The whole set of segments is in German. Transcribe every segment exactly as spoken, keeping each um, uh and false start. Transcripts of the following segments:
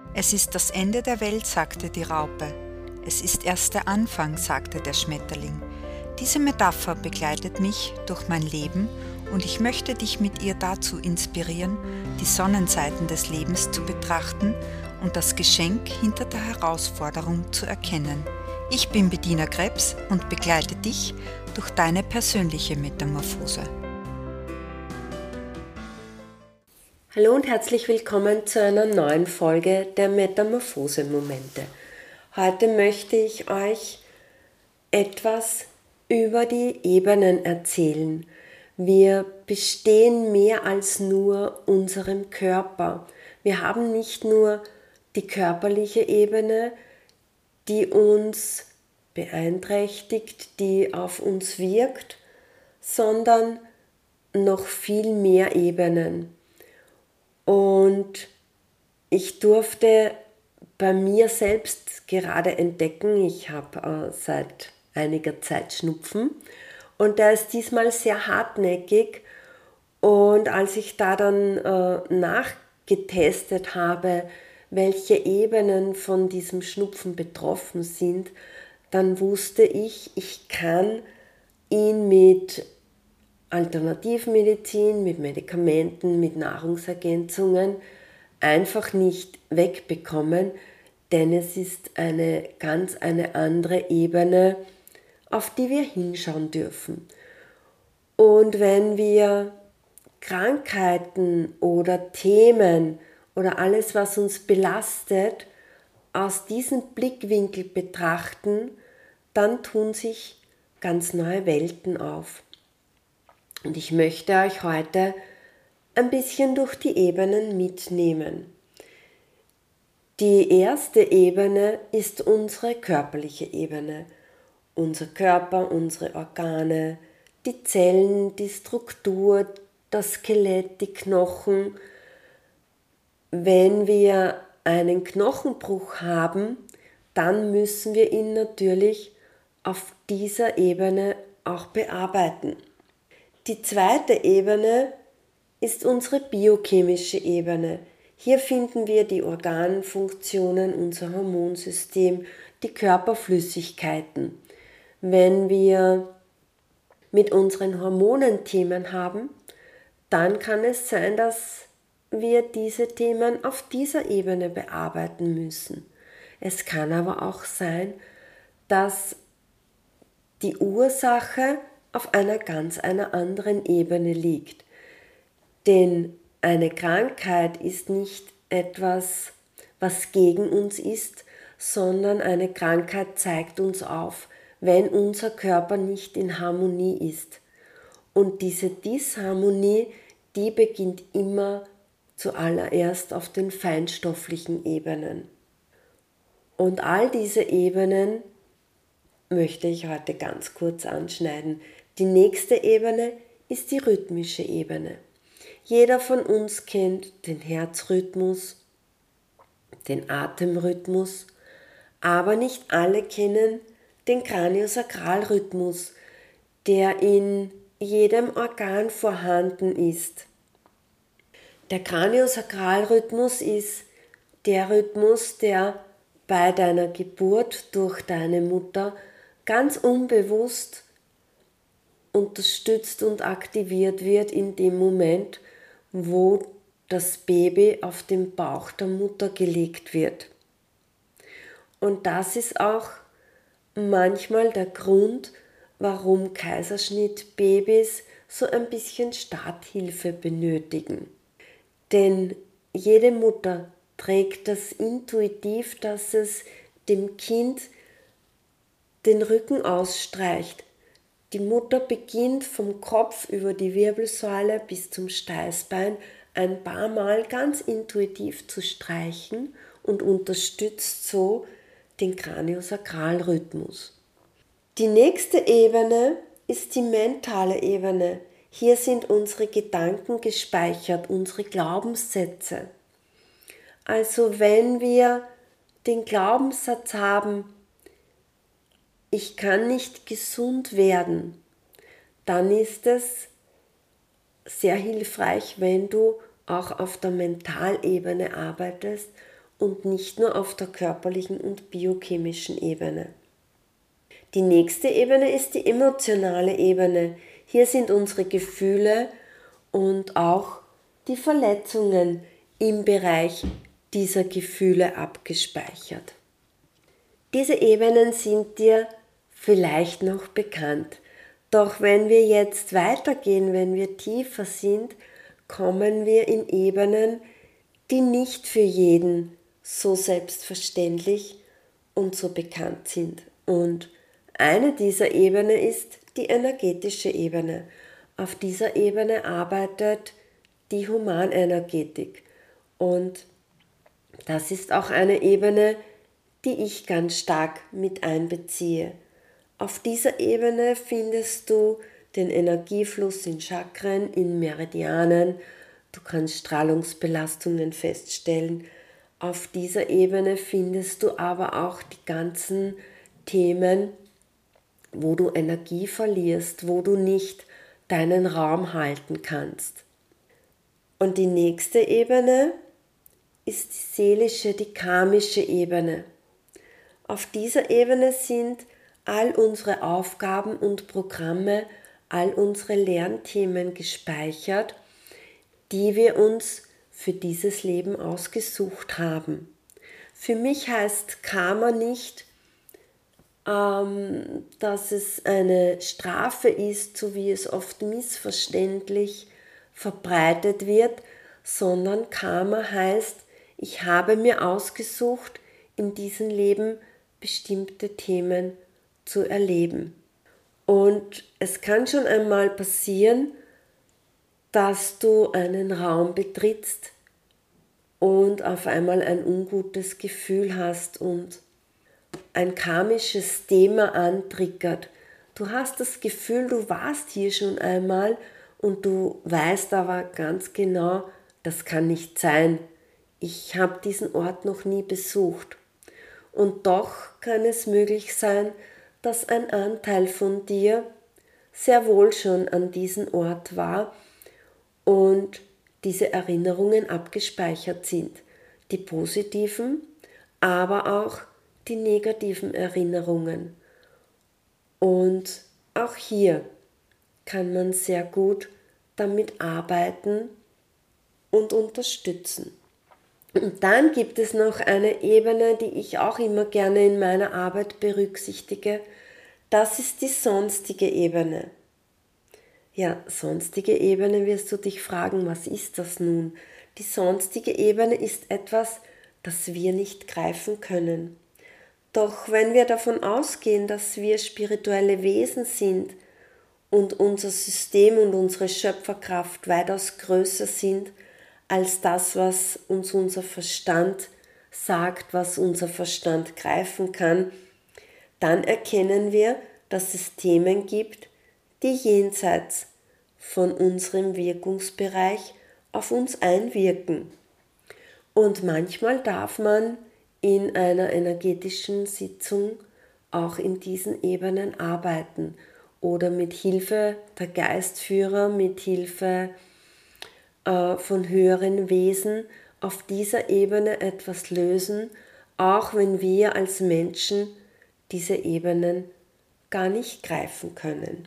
Es ist das Ende der Welt, sagte die Raupe. Es ist erst der Anfang, sagte der Schmetterling. Diese Metapher begleitet mich durch mein Leben und ich möchte dich mit ihr dazu inspirieren, die Sonnenseiten des Lebens zu betrachten und das Geschenk hinter der Herausforderung zu erkennen. Ich bin Bettina Krebs und begleite dich durch deine persönliche Metamorphose. Hallo und herzlich willkommen zu einer neuen Folge der Metamorphose-Momente. Heute möchte ich euch etwas über die Ebenen erzählen. Wir bestehen mehr als nur unserem Körper. Wir haben nicht nur die körperliche Ebene, die uns beeinträchtigt, die auf uns wirkt, sondern noch viel mehr Ebenen. Und ich durfte bei mir selbst gerade entdecken, ich habe äh, seit einiger Zeit Schnupfen und der ist diesmal sehr hartnäckig. Und als ich da dann äh, nachgetestet habe, welche Ebenen von diesem Schnupfen betroffen sind, dann wusste ich, ich kann ihn mit Alternativmedizin, mit Medikamenten, mit Nahrungsergänzungen einfach nicht wegbekommen, denn es ist eine ganz eine andere Ebene, auf die wir hinschauen dürfen. Und wenn wir Krankheiten oder Themen oder alles, was uns belastet, aus diesem Blickwinkel betrachten, dann tun sich ganz neue Welten auf. Und ich möchte euch heute ein bisschen durch die Ebenen mitnehmen. Die erste Ebene ist unsere körperliche Ebene. Unser Körper, unsere Organe, die Zellen, die Struktur, das Skelett, die Knochen. Wenn wir einen Knochenbruch haben, dann müssen wir ihn natürlich auf dieser Ebene auch bearbeiten. Die zweite Ebene ist unsere biochemische Ebene. Hier finden wir die Organfunktionen, unser Hormonsystem, die Körperflüssigkeiten. Wenn wir mit unseren Hormonen Themen haben, dann kann es sein, dass wir diese Themen auf dieser Ebene bearbeiten müssen. Es kann aber auch sein, dass die Ursache auf einer ganz einer anderen Ebene liegt. Denn eine Krankheit ist nicht etwas, was gegen uns ist, sondern eine Krankheit zeigt uns auf, wenn unser Körper nicht in Harmonie ist. Und diese Disharmonie, die beginnt immer zuallererst auf den feinstofflichen Ebenen. Und all diese Ebenen möchte ich heute ganz kurz anschneiden. Die nächste Ebene ist die rhythmische Ebene. Jeder von uns kennt den Herzrhythmus, den Atemrhythmus, aber nicht alle kennen den Kraniosakralrhythmus, der in jedem Organ vorhanden ist. Der Kraniosakralrhythmus ist der Rhythmus, der bei deiner Geburt durch deine Mutter ganz unbewusst unterstützt und aktiviert wird in dem Moment, wo das Baby auf den Bauch der Mutter gelegt wird. Und das ist auch manchmal der Grund, warum Kaiserschnittbabys so ein bisschen Starthilfe benötigen. Denn jede Mutter trägt das intuitiv, dass es dem Kind den Rücken ausstreicht. Die Mutter beginnt vom Kopf über die Wirbelsäule bis zum Steißbein ein paar Mal ganz intuitiv zu streichen und unterstützt so den Kraniosakralrhythmus. Die nächste Ebene ist die mentale Ebene. Hier sind unsere Gedanken gespeichert, unsere Glaubenssätze. Also wenn wir den Glaubenssatz haben, ich kann nicht gesund werden, dann ist es sehr hilfreich, wenn du auch auf der Mentalebene arbeitest und nicht nur auf der körperlichen und biochemischen Ebene. Die nächste Ebene ist die emotionale Ebene. Hier sind unsere Gefühle und auch die Verletzungen im Bereich dieser Gefühle abgespeichert. Diese Ebenen sind dir vielleicht noch bekannt. Doch wenn wir jetzt weitergehen, wenn wir tiefer sind, kommen wir in Ebenen, die nicht für jeden so selbstverständlich und so bekannt sind. Und eine dieser Ebenen ist die energetische Ebene. Auf dieser Ebene arbeitet die Humanenergetik. Und das ist auch eine Ebene, die ich ganz stark mit einbeziehe. Auf dieser Ebene findest du den Energiefluss in Chakren, in Meridianen. Du kannst Strahlungsbelastungen feststellen. Auf dieser Ebene findest du aber auch die ganzen Themen, wo du Energie verlierst, wo du nicht deinen Raum halten kannst. Und die nächste Ebene ist die seelische, die karmische Ebene. Auf dieser Ebene sind all unsere Aufgaben und Programme, all unsere Lernthemen gespeichert, die wir uns für dieses Leben ausgesucht haben. Für mich heißt Karma nicht, ähm, dass es eine Strafe ist, so wie es oft missverständlich verbreitet wird, sondern Karma heißt, ich habe mir ausgesucht, in diesem Leben bestimmte Themen zu erleben. Und es kann schon einmal passieren, dass du einen Raum betrittst und auf einmal ein ungutes Gefühl hast und ein karmisches Thema antriggert. Du hast das Gefühl, du warst hier schon einmal und du weißt aber ganz genau, das kann nicht sein. Ich habe diesen Ort noch nie besucht. Und doch kann es möglich sein, dass ein Anteil von dir sehr wohl schon an diesem Ort war und diese Erinnerungen abgespeichert sind. Die positiven, aber auch die negativen Erinnerungen. Und auch hier kann man sehr gut damit arbeiten und unterstützen. Und dann gibt es noch eine Ebene, die ich auch immer gerne in meiner Arbeit berücksichtige. Das ist die sonstige Ebene. Ja, sonstige Ebene wirst du dich fragen, was ist das nun? Die sonstige Ebene ist etwas, das wir nicht greifen können. Doch wenn wir davon ausgehen, dass wir spirituelle Wesen sind und unser System und unsere Schöpferkraft weitaus größer sind als das, was uns unser Verstand sagt, was unser Verstand greifen kann, dann erkennen wir, dass es Themen gibt, die jenseits von unserem Wirkungsbereich auf uns einwirken. Und manchmal darf man in einer energetischen Sitzung auch in diesen Ebenen arbeiten oder mit Hilfe der Geistführer, mit Hilfe äh, von höheren Wesen auf dieser Ebene etwas lösen, auch wenn wir als Menschen diese Ebenen gar nicht greifen können.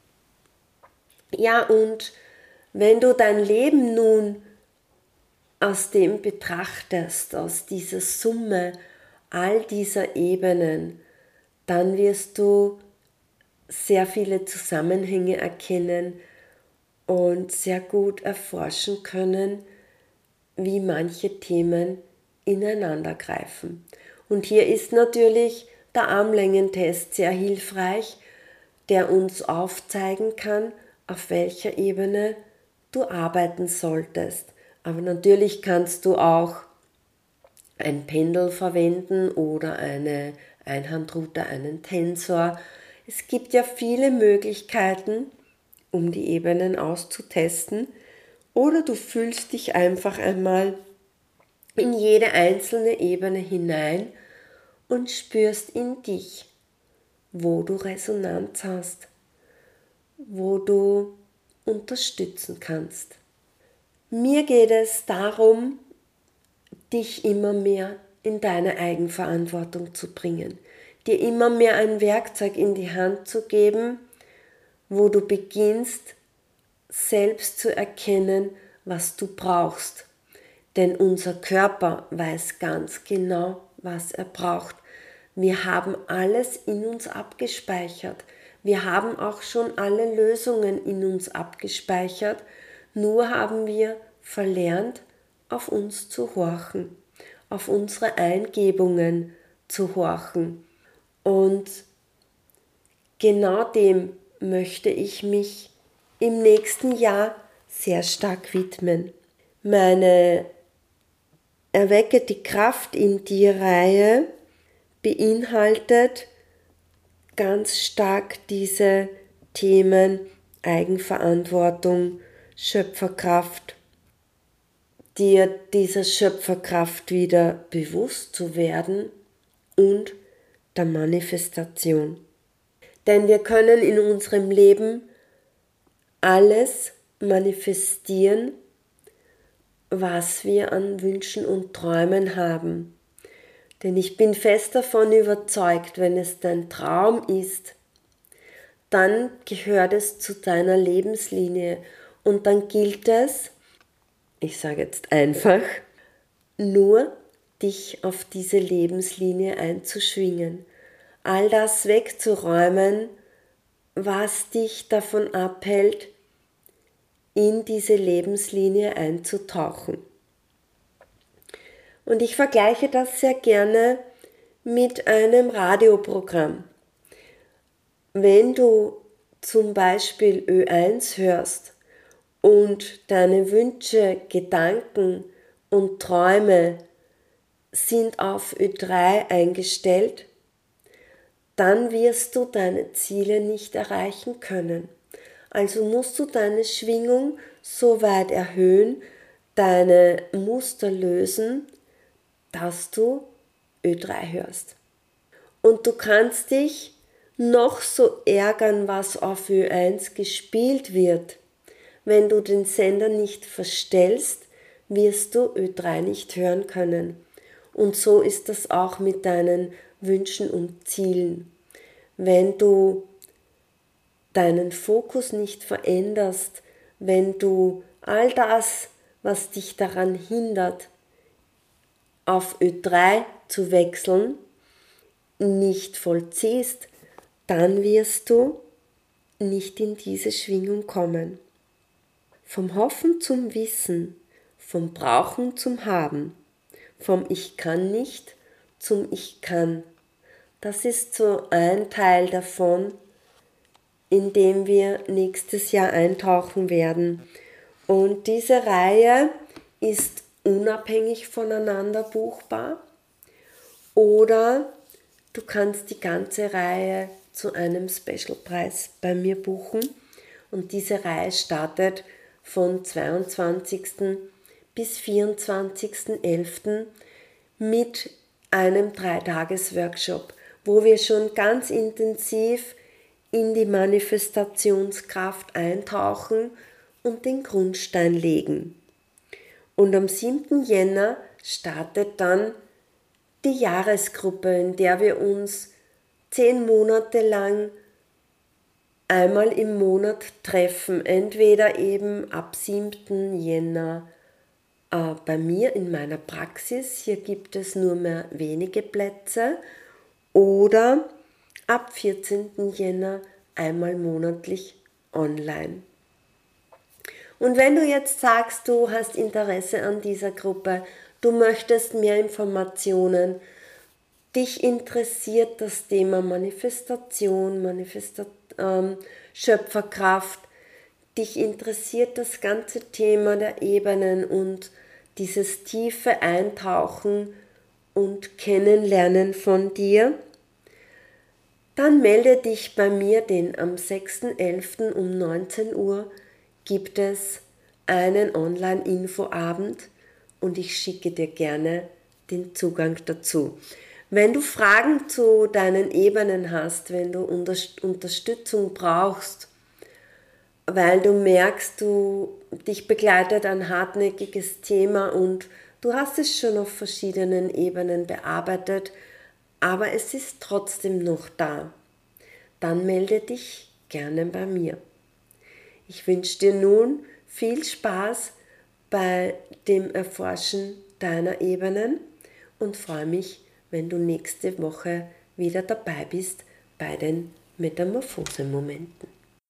Ja, und wenn du dein Leben nun aus dem betrachtest, aus dieser Summe all dieser Ebenen, dann wirst du sehr viele Zusammenhänge erkennen und sehr gut erforschen können, wie manche Themen ineinander greifen. Und hier ist natürlich der Armlängentest sehr hilfreich, der uns aufzeigen kann, auf welcher Ebene du arbeiten solltest. Aber natürlich kannst du auch ein Pendel verwenden oder eine Einhandroute, einen Tensor. Es gibt ja viele Möglichkeiten, um die Ebenen auszutesten. Oder du fühlst dich einfach einmal in jede einzelne Ebene hinein und spürst in dich, wo du Resonanz hast, wo du unterstützen kannst. Mir geht es darum, dich immer mehr in deine Eigenverantwortung zu bringen, dir immer mehr ein Werkzeug in die Hand zu geben, wo du beginnst, selbst zu erkennen, was du brauchst. Denn unser Körper weiß ganz genau, was er braucht. Wir haben alles in uns abgespeichert. Wir haben auch schon alle Lösungen in uns abgespeichert, nur haben wir verlernt, auf uns zu horchen, auf unsere Eingebungen zu horchen. Und genau dem möchte ich mich im nächsten Jahr sehr stark widmen. Meine Erwecke die Kraft in dir Reihe beinhaltet ganz stark diese Themen Eigenverantwortung, Schöpferkraft, dir dieser Schöpferkraft wieder bewusst zu werden und der Manifestation. Denn wir können in unserem Leben alles manifestieren, was wir an Wünschen und Träumen haben. Denn ich bin fest davon überzeugt, wenn es dein Traum ist, dann gehört es zu deiner Lebenslinie und dann gilt es, ich sage jetzt einfach, nur dich auf diese Lebenslinie einzuschwingen, all das wegzuräumen, was dich davon abhält, in diese Lebenslinie einzutauchen. Und ich vergleiche das sehr gerne mit einem Radioprogramm. Wenn du zum Beispiel Ö eins hörst und deine Wünsche, Gedanken und Träume sind auf Ö drei eingestellt, dann wirst du deine Ziele nicht erreichen können. Also musst du deine Schwingung so weit erhöhen, deine Muster lösen, dass du Ö drei hörst. Und du kannst dich noch so ärgern, was auf Ö eins gespielt wird. Wenn du den Sender nicht verstellst, wirst du Ö drei nicht hören können. Und so ist das auch mit deinen Wünschen und Zielen. Wenn du deinen Fokus nicht veränderst, wenn du all das, was dich daran hindert, auf Ö drei zu wechseln, nicht vollziehst, dann wirst du nicht in diese Schwingung kommen. Vom Hoffen zum Wissen, vom Brauchen zum Haben, vom Ich kann nicht zum Ich kann. Das ist so ein Teil davon, in dem wir nächstes Jahr eintauchen werden. Und diese Reihe ist unabhängig voneinander buchbar oder du kannst die ganze Reihe zu einem Specialpreis bei mir buchen und diese Reihe startet von zweiundzwanzigsten bis vierundzwanzigsten elften mit einem Dreitages-Workshop, wo wir schon ganz intensiv in die Manifestationskraft eintauchen und den Grundstein legen. Und am siebten Jänner startet dann die Jahresgruppe, in der wir uns zehn Monate lang einmal im Monat treffen. Entweder eben ab siebten Jänner äh, bei mir in meiner Praxis, hier gibt es nur mehr wenige Plätze, oder ab vierzehnten Jänner einmal monatlich online. Und wenn du jetzt sagst, du hast Interesse an dieser Gruppe, du möchtest mehr Informationen, dich interessiert das Thema Manifestation, Manifesta- ähm, Schöpferkraft, dich interessiert das ganze Thema der Ebenen und dieses tiefe Eintauchen und Kennenlernen von dir, dann melde dich bei mir, denn am sechsten elften um neunzehn Uhr gibt es einen Online-Infoabend und ich schicke dir gerne den Zugang dazu. Wenn du Fragen zu deinen Ebenen hast, wenn du Unterstützung brauchst, weil du merkst, du dich begleitet ein hartnäckiges Thema und du hast es schon auf verschiedenen Ebenen bearbeitet, aber es ist trotzdem noch da. Dann melde dich gerne bei mir. Ich wünsche dir nun viel Spaß bei dem Erforschen deiner Ebenen und freue mich, wenn du nächste Woche wieder dabei bist bei den Metamorphose-Momenten.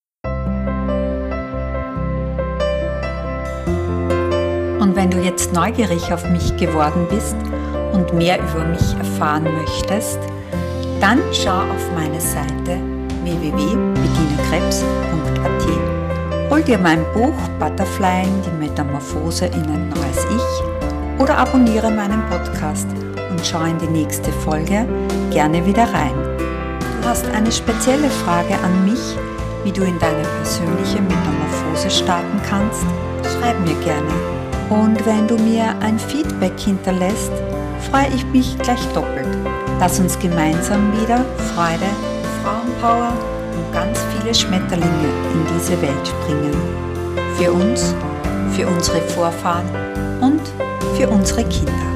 Und wenn du jetzt neugierig auf mich geworden bist und mehr über mich erfahren möchtest, dann schau auf meine Seite w w w punkt bettina krebs punkt a t. Hol dir mein Buch Butterflying, die Metamorphose in ein neues Ich oder abonniere meinen Podcast und schau in die nächste Folge gerne wieder rein. Du hast eine spezielle Frage an mich, wie du in deine persönliche Metamorphose starten kannst? Schreib mir gerne. Und wenn du mir ein Feedback hinterlässt, freue ich mich gleich doppelt. Lass uns gemeinsam wieder Freude, Frauenpower und ganz viele Schmetterlinge in diese Welt bringen. Für uns, für unsere Vorfahren und für unsere Kinder.